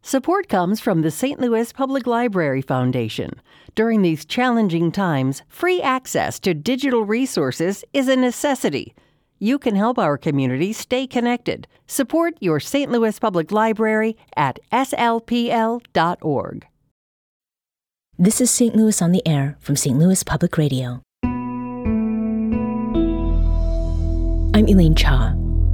Support comes from the St. Louis Public Library Foundation. During these challenging times, free access to digital resources is a necessity. You can help our community stay connected. Support your St. Louis Public Library at slpl.org. This is St. Louis on the Air from St. Louis Public Radio. I'm Elaine Cha.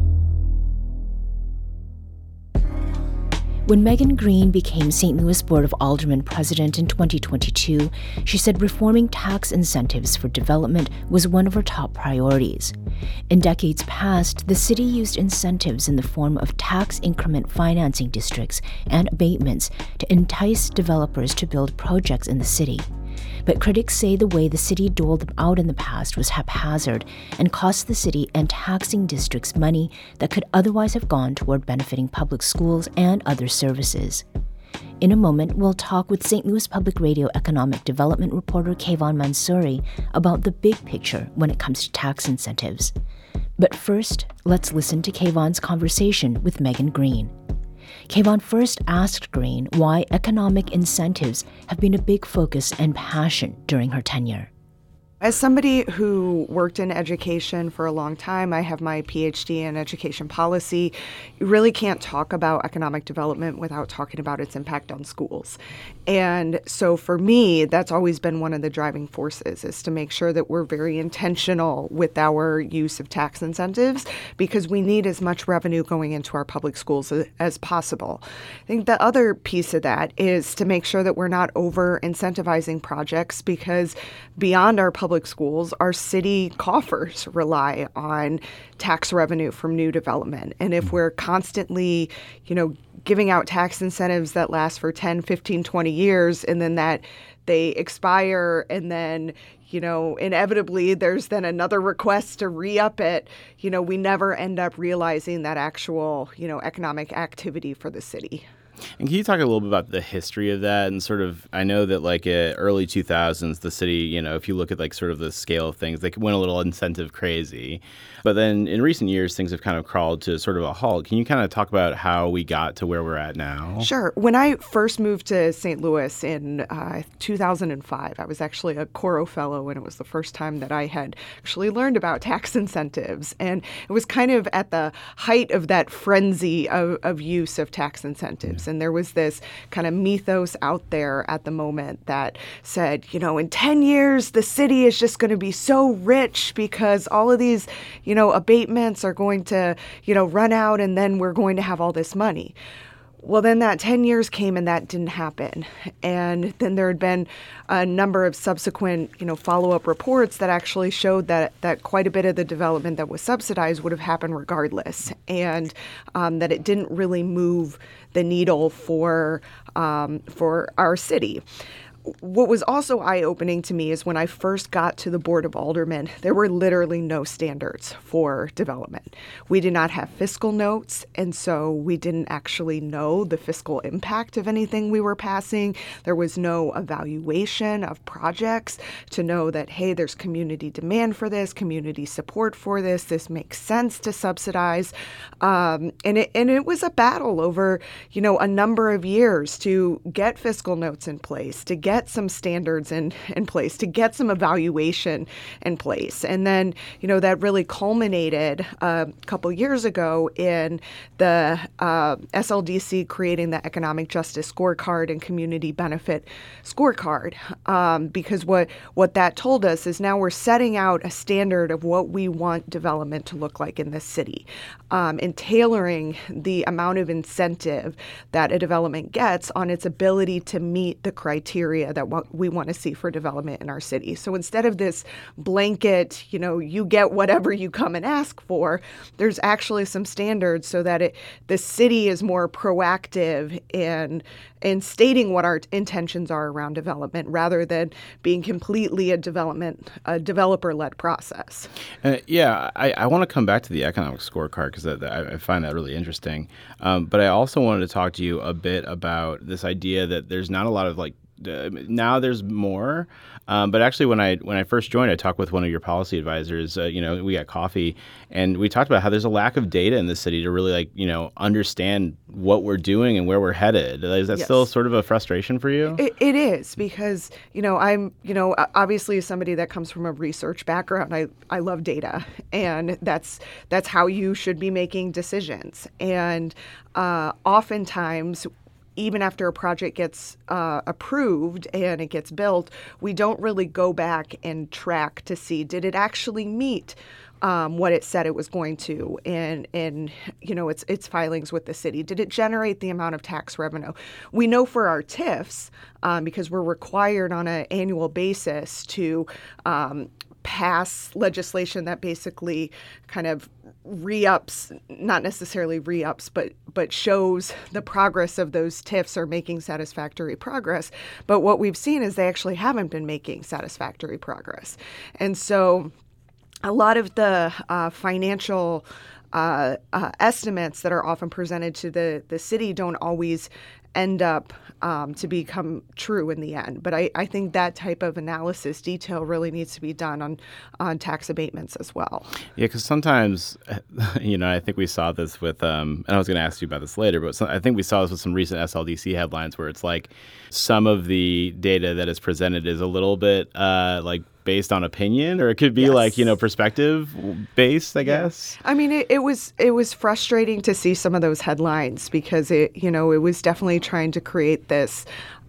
When Megan Green became St. Louis Board of Aldermen president in 2022, she said reforming tax incentives for development was one of her top priorities. In decades past, the city used incentives in the form of tax increment financing districts and abatements to entice developers to build projects in the city. But critics say the way the city doled them out in the past was haphazard and cost the city and taxing districts money that could otherwise have gone toward benefiting public schools and other services. In a moment, we'll talk with St. Louis Public Radio economic development reporter Kayvon Mansouri about the big picture when it comes to tax incentives. But first, let's listen to Kayvon's conversation with Megan Green. Kayvon first asked Green why economic incentives have been a big focus and passion during her tenure. As somebody who worked in education for a long time, I have my PhD in education policy. You really can't talk about economic development without talking about its impact on schools. And so for me, that's always been one of the driving forces, is to make sure that we're very intentional with our use of tax incentives, because we need as much revenue going into our public schools as possible. I think the other piece of that is to make sure that we're not over-incentivizing projects, because beyond our public schools, our city coffers rely on tax revenue from new development. And if we're constantly, giving out tax incentives that last for 10, 15, 20 years, and then that they expire, and then, inevitably there's then another request to re-up it, we never end up realizing that actual, economic activity for the city. And can you talk a little bit about the history of that and sort of, I know that early 2000s, the city, if you look at sort of the scale of things, they went a little incentive crazy. But then in recent years, things have kind of crawled to sort of a halt. Can you kind of talk about how we got to where we're at now? Sure. When I first moved to St. Louis in 2005, I was actually a Coro Fellow, and it was the first time that I had actually learned about tax incentives. And it was kind of at the height of that frenzy of use of tax incentives. And there was this kind of mythos out there at the moment that said, in 10 years, the city is just going to be so rich because all of these, abatements are going to, run out, and then we're going to have all this money. Well, then that 10 years came and that didn't happen. And then there had been a number of subsequent, follow-up reports that actually showed that quite a bit of the development that was subsidized would have happened regardless, and that it didn't really move the needle for our city. What was also eye-opening to me is when I first got to the Board of Aldermen, there were literally no standards for development. We did not have fiscal notes, and so we didn't actually know the fiscal impact of anything we were passing. There was no evaluation of projects to know that, hey, there's community demand for this, community support for this makes sense to subsidize. And it was a battle over, a number of years to get fiscal notes in place, to get some standards in place, to get some evaluation in place. And then, that really culminated a couple years ago in the SLDC creating the Economic Justice Scorecard and Community Benefit Scorecard. Because what that told us is now we're setting out a standard of what we want development to look like in this city, and tailoring the amount of incentive that a development gets on its ability to meet the criteria that what we want to see for development in our city. So instead of this blanket, you get whatever you come and ask for, there's actually some standards so that the city is more proactive in stating what our intentions are around development, rather than being completely a developer-led process. I want to come back to the economic scorecard because I find that really interesting. But I also wanted to talk to you a bit about this idea that there's not a lot of now there's more. But actually, when I first joined, I talked with one of your policy advisors. We got coffee, and we talked about how there's a lack of data in the city to really understand what we're doing and where we're headed. Is that still sort of a frustration for you? It is, because I'm obviously somebody that comes from a research background. I love data, and that's how you should be making decisions. And oftentimes, even after a project gets approved and it gets built, we don't really go back and track to see, did it actually meet what it said it was going to in its filings with the city? Did it generate the amount of tax revenue? We know for our TIFs, because we're required on an annual basis to pass legislation that basically kind of re-ups, not necessarily re-ups, but shows the progress of those TIFs are making satisfactory progress. But what we've seen is they actually haven't been making satisfactory progress. And so a lot of the financial estimates that are often presented to the city don't always end up to become true in the end. But I think that type of analysis detail really needs to be done on tax abatements as well. Yeah, because sometimes, I think we saw this with, and I was going to ask you about this later, but I think we saw this with some recent SLDC headlines where it's like some of the data that is presented is a little bit based on opinion, or it could be perspective based, I guess. I mean, it was frustrating to see some of those headlines, because it was definitely trying to create this,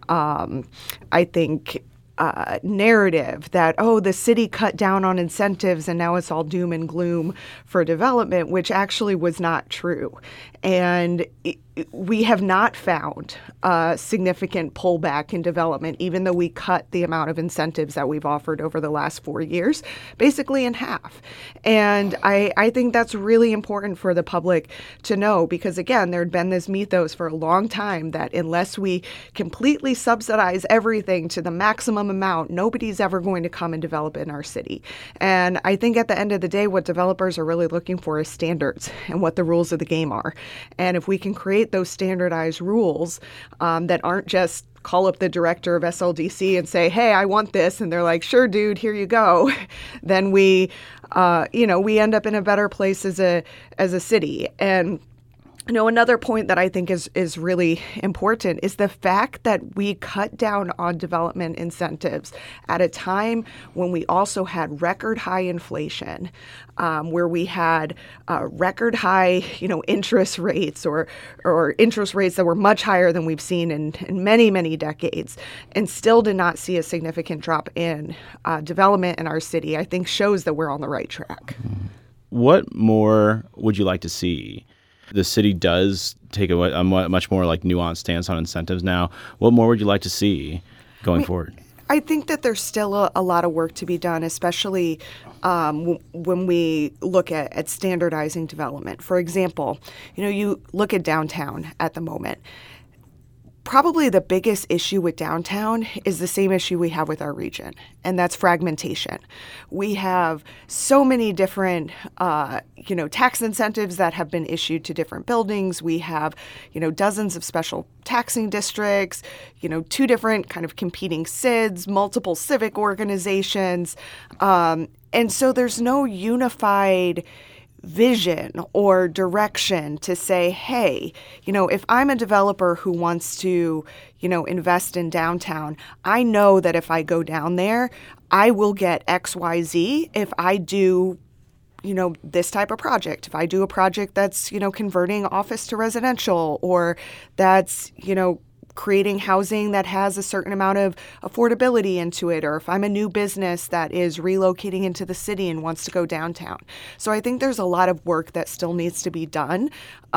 I think, narrative that, the city cut down on incentives and now it's all doom and gloom for development, which actually was not true. And we have not found a significant pullback in development, even though we cut the amount of incentives that we've offered over the last 4 years, basically in half. And I think that's really important for the public to know, because, again, there had been this mythos for a long time that unless we completely subsidize everything to the maximum amount, nobody's ever going to come and develop in our city. And I think at the end of the day, what developers are really looking for is standards and what the rules of the game are. And if we can create those standardized rules that aren't just call up the director of SLDC and say, hey, I want this, and they're like, sure, dude, here you go, then we end up in a better place as a city. And another point that I think is really important is the fact that we cut down on development incentives at a time when we also had record high inflation, where we had record high, interest rates or interest rates that were much higher than we've seen in many, many decades, and still did not see a significant drop in development in our city, I think shows that we're on the right track. What more would you like to see? The city does take a much more nuanced stance on incentives now. What more would you like to see going forward? I think that there's still a lot of work to be done, especially when we look at standardizing development. For example, you look at downtown at the moment. Probably the biggest issue with downtown is the same issue we have with our region, and that's fragmentation. We have so many different, tax incentives that have been issued to different buildings. We have, dozens of special taxing districts, 2 different kind of competing SIDs, multiple civic organizations. And so there's no unified vision or direction to say, hey, if I'm a developer who wants to, invest in downtown, I know that if I go down there, I will get XYZ if I do, this type of project. If I do a project that's, converting office to residential, or that's, creating housing that has a certain amount of affordability into it, or if I'm a new business that is relocating into the city and wants to go downtown. So I think there's a lot of work that still needs to be done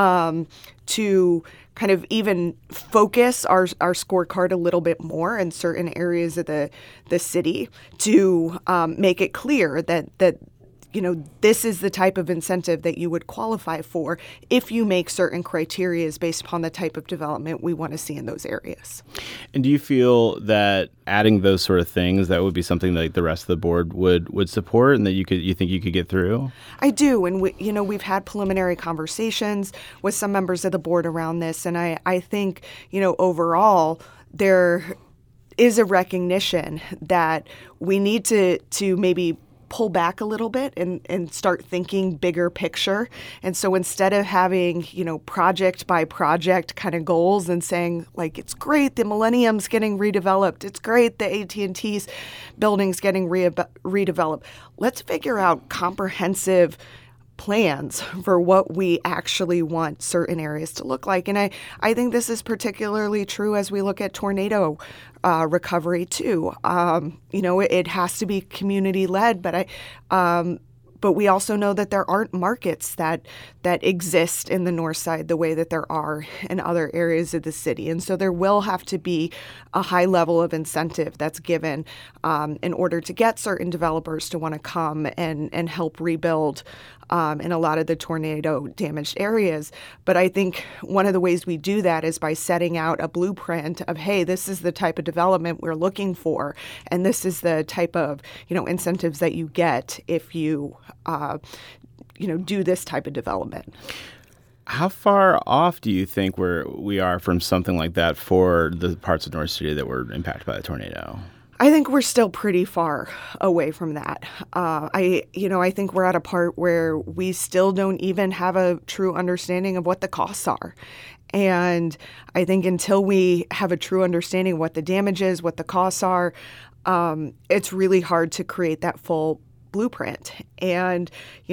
to kind of even focus our scorecard a little bit more in certain areas of the city to make it clear that this is the type of incentive that you would qualify for if you make certain criteria based upon the type of development we want to see in those areas. And do you feel that adding those sort of things, that would be something that the rest of the board would support, and that you think you could get through? I do. And we've had preliminary conversations with some members of the board around this. And I think, overall, is a recognition that we need to maybe pull back a little bit and start thinking bigger picture. And so instead of having, project by project kind of goals and saying, like, it's great the Millennium's getting redeveloped, it's great the AT&T's building's getting redeveloped, let's figure out comprehensive plans for what we actually want certain areas to look like. And I think this is particularly true as we look at tornado recovery too. It has to be community-led, but we also know that there aren't markets that exist in the north side the way that there are in other areas of the city. And so there will have to be a high level of incentive that's given in order to get certain developers to want to come and help rebuild in a lot of the tornado damaged areas. But I think one of the ways we do that is by setting out a blueprint of, hey, this is the type of development we're looking for, and this is the type of incentives that you get if you do this type of development. How far off do you think we are from something like that for the parts of North City that were impacted by the tornado? I think we're still pretty far away from that. I think we're at a part where we still don't even have a true understanding of what the costs are. And I think until we have a true understanding of what the damage is, what the costs are, it's really hard to create that full blueprint. And,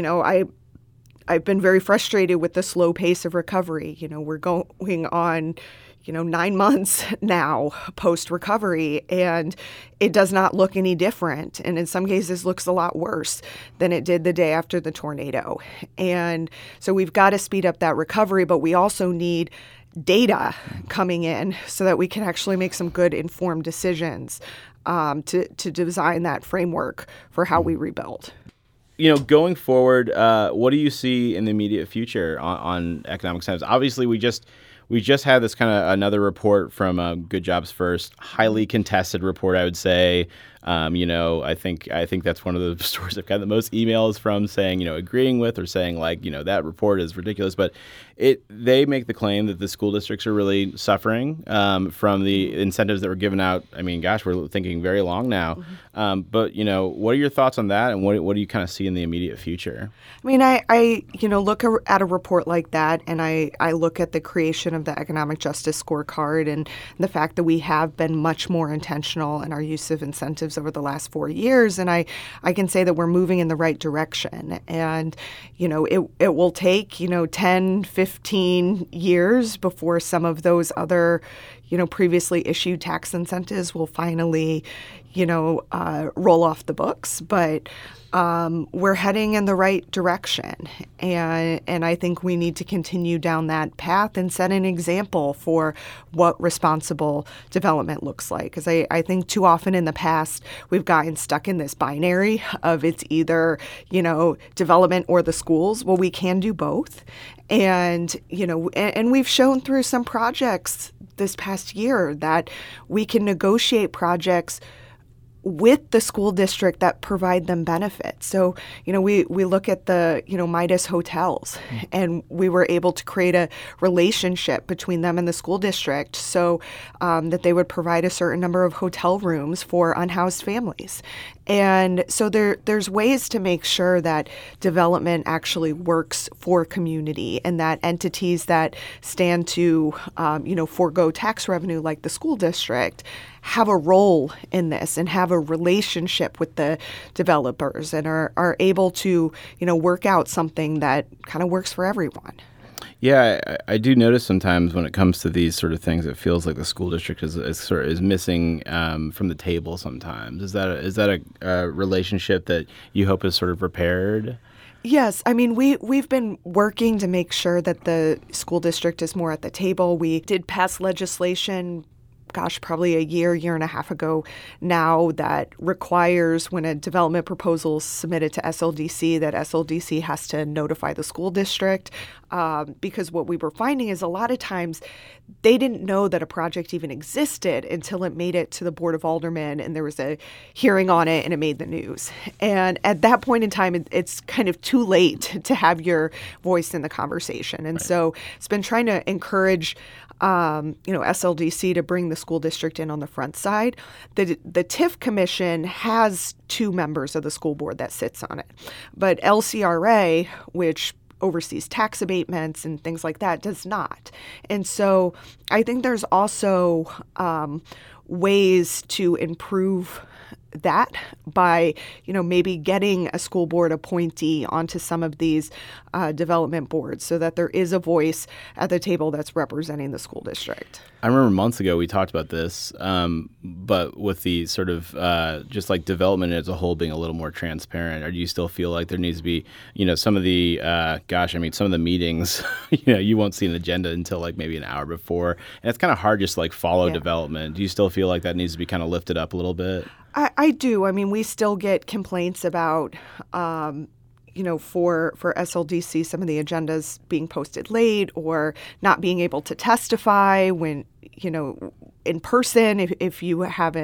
I've been very frustrated with the slow pace of recovery. We're going on 9 months now post-recovery, and it does not look any different. And in some cases looks a lot worse than it did the day after the tornado. And so we've got to speed up that recovery, but we also need data coming in so that we can actually make some good informed decisions to design that framework for how we rebuild. Going forward, what do you see in the immediate future on economic incentives? Obviously, we just had this kind of another report from Good Jobs First, highly contested report, I would say. I think that's one of the stories I've got the most emails from saying, agreeing with or saying that report is ridiculous. But they make the claim that the school districts are really suffering from the incentives that were given out. I mean, gosh, we're thinking very long now. Mm-hmm. But what are your thoughts on that, and what do you kind of see in the immediate future? I mean, I look at a report like that, and I look at the creation of the Economic Justice Scorecard and the fact that we have been much more intentional in our use of incentives over the last 4 years, and I can say that we're moving in the right direction. And it will take 10, 15 years before some of those other previously issued tax incentives will finally roll off the books, but we're heading in the right direction, and I think we need to continue down that path and set an example for what responsible development looks like. Because I think too often in the past we've gotten stuck in this binary of it's either development or the schools. Well, we can do both, and we've shown through some projects this past year that we can negotiate projects with the school district that provide them benefits. So, we look at the, Midas hotels, and we were able to create a relationship between them and the school district so that they would provide a certain number of hotel rooms for unhoused families. And so there's ways to make sure that development actually works for community, and that entities that stand to, forego tax revenue like the school district have a role in this and have a relationship with the developers and are able to, work out something that kind of works for everyone. Yeah, I do notice sometimes when it comes to these sort of things, it feels like the school district is missing from the table sometimes. Is that a relationship that you hope is sort of repaired? Yes. I mean, we've been working to make sure that the school district is more at the table. We did pass legislation probably a year and a half ago now that requires when a development proposal is submitted to SLDC that SLDC has to notify the school district because what we were finding is a lot of times they didn't know that a project even existed until it made it to the Board of Aldermen and there was a hearing on it and it made the news. And at that point in time, it's kind of too late to have your voice in the conversation. And so it's been trying to encourage SLDC to bring the school district in on the front side. The TIF commission has 2 members of the school board that sits on it, but LCRA, which oversees tax abatements and things like that, does not. And so I think there's also ways to improve that by, maybe getting a school board appointee onto some of these development boards so that there is a voice at the table that's representing the school district. I remember months ago we talked about this, but with the sort of just like development as a whole being a little more transparent, or do you still feel like there needs to be, some of the, some of the meetings, you won't see an agenda until like maybe an hour before, and it's kind of hard just to like follow development. Do you still feel like that needs to be kind of lifted up a little bit? I do. I mean, we still get complaints about, for SLDC, some of the agendas being posted late or not being able to testify when, in person, if you have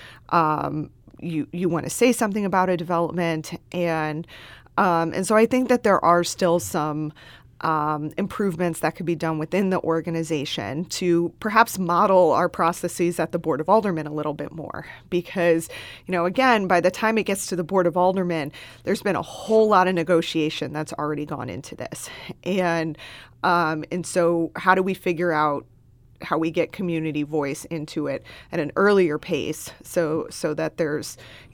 you want to say something about a development. And so I think that there are still some improvements that could be done within the organization to perhaps model our processes at the Board of Aldermen a little bit more. Because, again, by the time it gets to the Board of Aldermen, there's been a whole lot of negotiation that's already gone into this. And so how do we figure out how we get community voice into it at an earlier pace so that there's,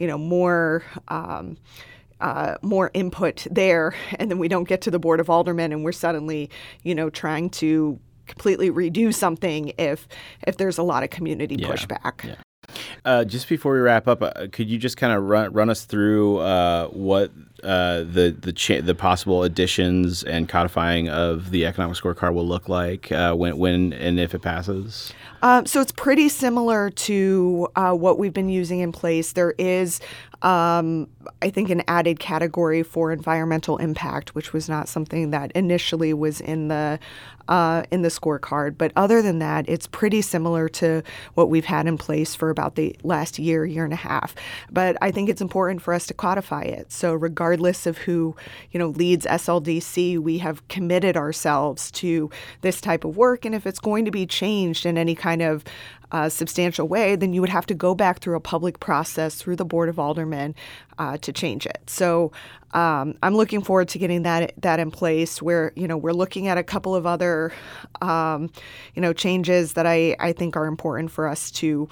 more input there, and then we don't get to the Board of Aldermen and we're suddenly, trying to completely redo something if there's a lot of community pushback. Yeah. Just before we wrap up, could you just kind of run us through what the possible additions and codifying of the economic scorecard will look like when and if it passes? So it's pretty similar to what we've been using in place. There is, I think, an added category for environmental impact, which was not something that initially was in the scorecard. But other than that, it's pretty similar to what we've had in place for about the last year and a half. But I think it's important for us to codify it. So regardless of who, leads SLDC, we have committed ourselves to this type of work. And if it's going to be changed in any kind of substantial way, then you would have to go back through a public process through the Board of Aldermen to change it. So I'm looking forward to getting that in place where, we're looking at a couple of other, changes that I think are important for us to,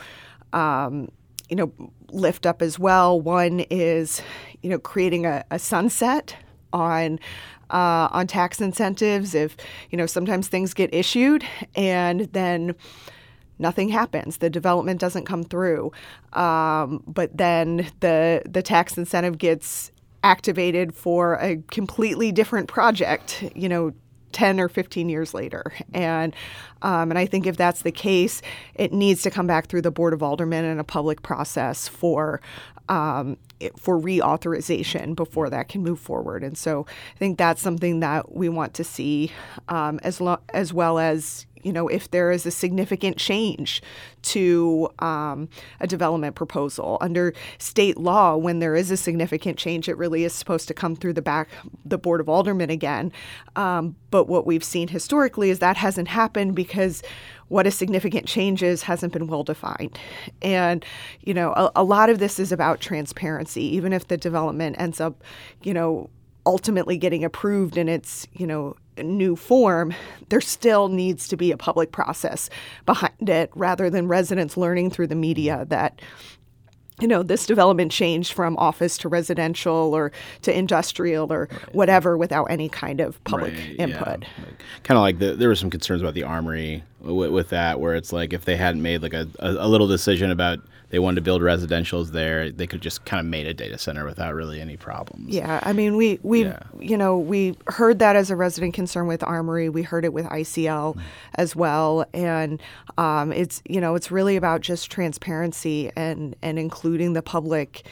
lift up as well. One is, creating a sunset on tax incentives. If, sometimes things get issued and then nothing happens. The development doesn't come through. But then the tax incentive gets activated for a completely different project, 10 or 15 years later. And I think if that's the case, it needs to come back through the Board of Aldermen in a public process for reauthorization before that can move forward. And so I think that's something that we want to see as well as, if there is a significant change to a development proposal. Under state law, when there is a significant change, it really is supposed to come through the Board of Aldermen again. But what we've seen historically is that hasn't happened because what a significant change is hasn't been well defined. And, a lot of this is about transparency. Even if the development ends up, ultimately getting approved in its, new form, there still needs to be a public process behind it rather than residents learning through the media that, this development changed from office to residential or to industrial or whatever without any kind of public input. Yeah. Kind of like there were some concerns about the Armory with that, where it's like if they hadn't made like a little decision about they wanted to build residentials there, they could just kind of made a data center without really any problems. Yeah, I mean, we heard that as a resident concern with Armory. We heard it with ICL as well, and it's really about just transparency and including the public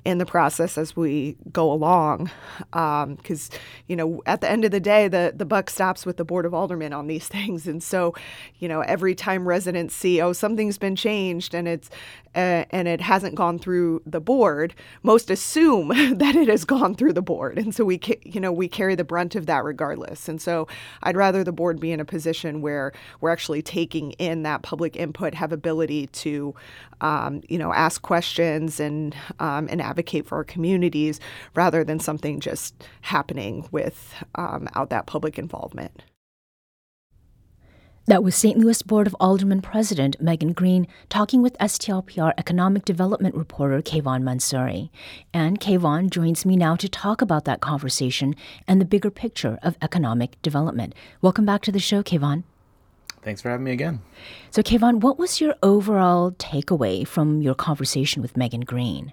in the process as we go along. Because, at the end of the day, the buck stops with the Board of Aldermen on these things. And so, every time residents see, something's been changed and it hasn't gone through the board, most assume that it has gone through the board. And so we carry the brunt of that regardless. And so I'd rather the board be in a position where we're actually taking in that public input, have ability to, ask questions and advocate for our communities, rather than something just happening without that public involvement. That was St. Louis Board of Aldermen President Megan Green talking with STLPR Economic Development reporter Kayvon Mansouri. And Kayvon joins me now to talk about that conversation and the bigger picture of economic development. Welcome back to the show, Kayvon. Thanks for having me again. So, Kayvon, what was your overall takeaway from your conversation with Megan Green?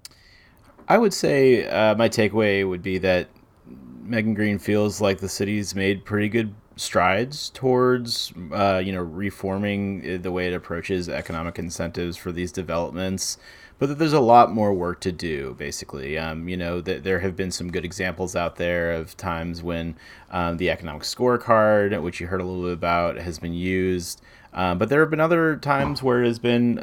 I would say my takeaway would be that Megan Green feels like the city's made pretty good strides towards, reforming the way it approaches economic incentives for these developments, but that there's a lot more work to do, basically. That there have been some good examples out there of times when the economic scorecard, which you heard a little bit about, has been used. But there have been other times where it has been,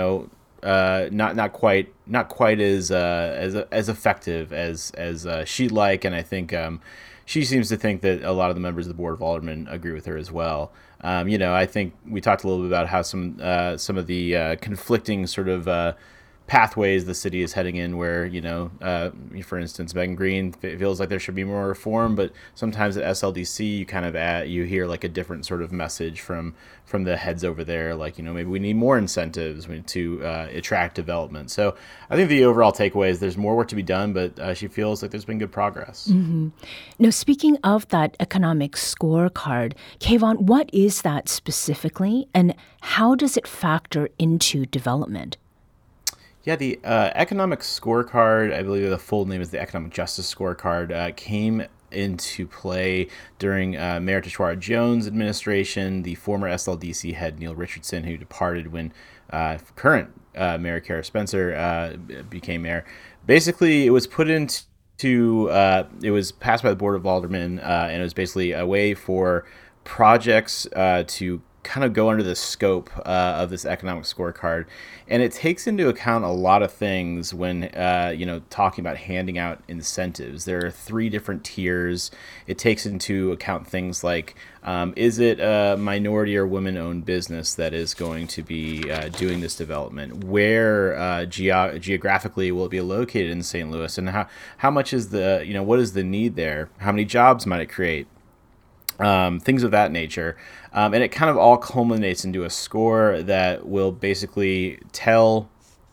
not quite as effective as she'd like, and I think she seems to think that a lot of the members of the Board of Aldermen agree with her as well. I think we talked a little bit about how some of the conflicting sort of pathways the city is heading in, where, for instance, Megan Green feels like there should be more reform, but sometimes at SLDC you hear like a different sort of message from the heads over there, like, maybe we need more incentives to attract development. So I think the overall takeaway is there's more work to be done, but she feels like there's been good progress. Mm-hmm. Now, speaking of that economic scorecard, Kayvon, what is that specifically, and how does it factor into development? Yeah, the economic scorecard, I believe the full name is the Economic Justice Scorecard, came into play during Mayor Tishaura Jones' administration. The former SLDC head, Neil Richardson, who departed when current Mayor Kara Spencer became mayor. Basically, it was put into, it was passed by the Board of Aldermen, and it was basically a way for projects to kind of go under the scope of this economic scorecard. And it takes into account a lot of things when, talking about handing out incentives. There are 3 different tiers. It takes into account things like, is it a minority or women-owned business that is going to be doing this development? Where geographically will it be located in St. Louis? And how much is what is the need there? How many jobs might it create? Things of that nature. And it kind of all culminates into a score that will basically tell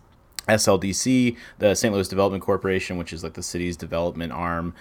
SLDC, the St. Louis Development Corporation, which is like the city's development arm,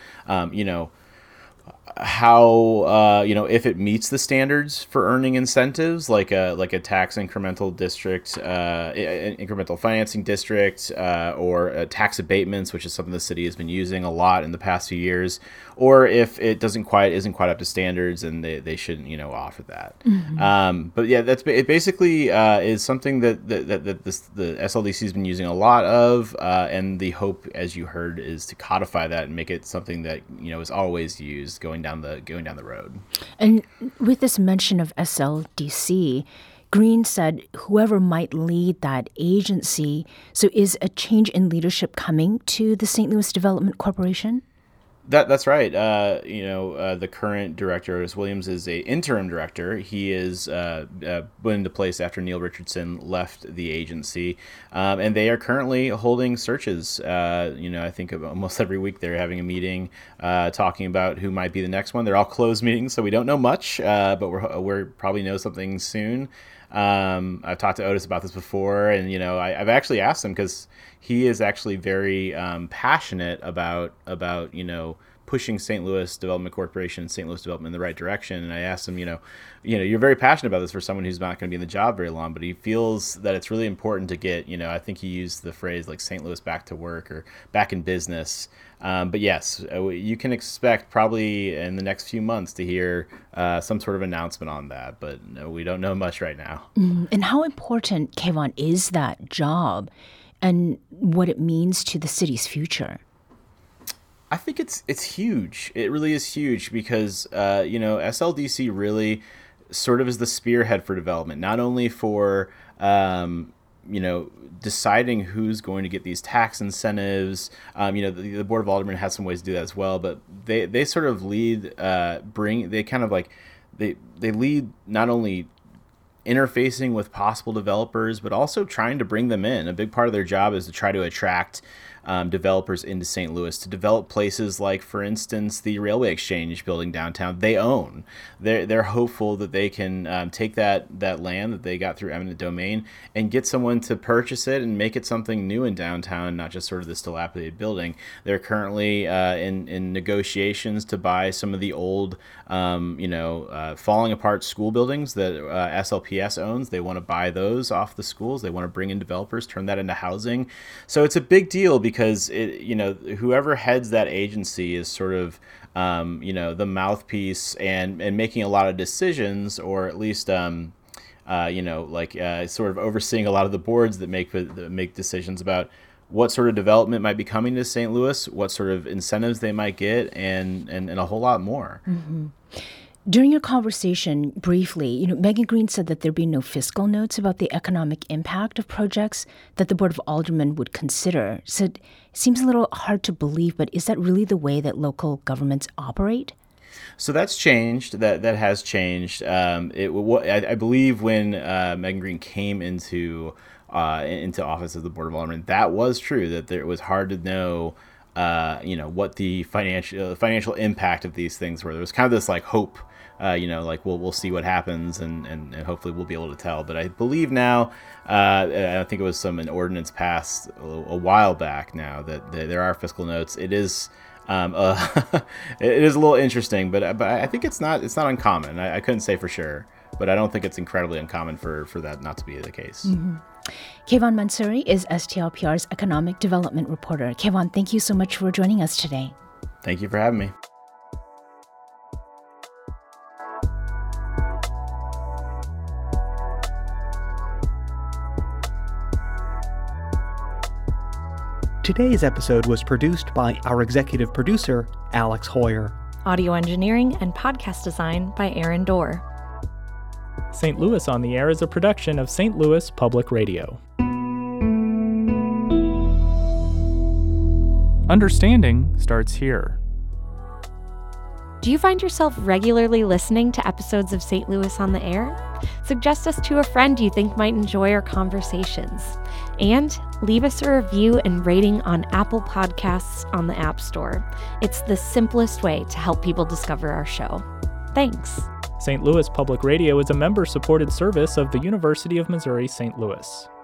how if it meets the standards for earning incentives, like a tax incremental district, incremental financing district, or tax abatements, which is something the city has been using a lot in the past few years, or if it isn't quite up to standards, and they shouldn't offer that. Mm-hmm. But yeah, it basically is something that the SLDC has been using a lot of, and the hope, as you heard, is to codify that and make it something that is always used going down the road. And with this mention of SLDC, Green said whoever might lead that agency, so is a change in leadership coming to the St. Louis Development Corporation? That's right. The current director, Otis Williams, is an interim director. He is put into place after Neil Richardson left the agency, and they are currently holding searches. I think almost every week they're having a meeting talking about who might be the next one. They're all closed meetings, so we don't know much, but we're probably know something soon. I've talked to Otis about this before, and I've actually asked him, because he is actually very passionate about pushing St. Louis Development Corporation and St. Louis Development in the right direction. And I asked him, you're very passionate about this for someone who's not going to be in the job very long, but he feels that it's really important to get, I think he used the phrase like St. Louis back to work or back in business. But yes, you can expect probably in the next few months to hear some sort of announcement on that, but no, we don't know much right now. And how important, Kayvon, is that job? And what it means to the city's future? I think it's huge. It really is huge because, SLDC really sort of is the spearhead for development, not only for, deciding who's going to get these tax incentives. The Board of Aldermen has some ways to do that as well, but they sort of lead, they lead not only interfacing with possible developers, but also trying to bring them in. A big part of their job is to try to attract developers into St. Louis to develop places like, for instance, the Railway Exchange building downtown they own. They're hopeful that they can take that land that they got through eminent domain and get someone to purchase it and make it something new in downtown, not just sort of this dilapidated building. They're currently in negotiations to buy some of the old, falling apart school buildings that SLPS owns. They want to buy those off the schools. They want to bring in developers, turn that into housing. So it's a big deal because whoever heads that agency is sort of the mouthpiece and making a lot of decisions, or at least sort of overseeing a lot of the boards that make decisions about what sort of development might be coming to St. Louis, what sort of incentives they might get, and a whole lot more. Mm-hmm. During your conversation, briefly, Megan Green said that there'd be no fiscal notes about the economic impact of projects that the Board of Aldermen would consider. So it seems a little hard to believe, but is that really the way that local governments operate? So that's changed. That has changed. I believe when Megan Green came into office as the Board of Aldermen, that was true, that it was hard to know what the financial impact of these things were. There was kind of this hope, we'll see what happens and hopefully we'll be able to tell. But I believe now, I think it was an ordinance passed a while back now that there are fiscal notes. It is it is a little interesting, but I think it's not uncommon. I couldn't say for sure, but I don't think it's incredibly uncommon for that not to be the case. Mm-hmm. Kayvon Mansouri is STLPR's economic development reporter. Kayvon, thank you so much for joining us today. Thank you for having me. Today's episode was produced by our executive producer, Alex Hoyer. Audio engineering and podcast design by Aaron Dorr. St. Louis on the Air is a production of St. Louis Public Radio. Understanding starts here. Do you find yourself regularly listening to episodes of St. Louis on the Air? Suggest us to a friend you think might enjoy our conversations. And leave us a review and rating on Apple Podcasts on the App Store. It's the simplest way to help people discover our show. Thanks. St. Louis Public Radio is a member-supported service of the University of Missouri St. Louis.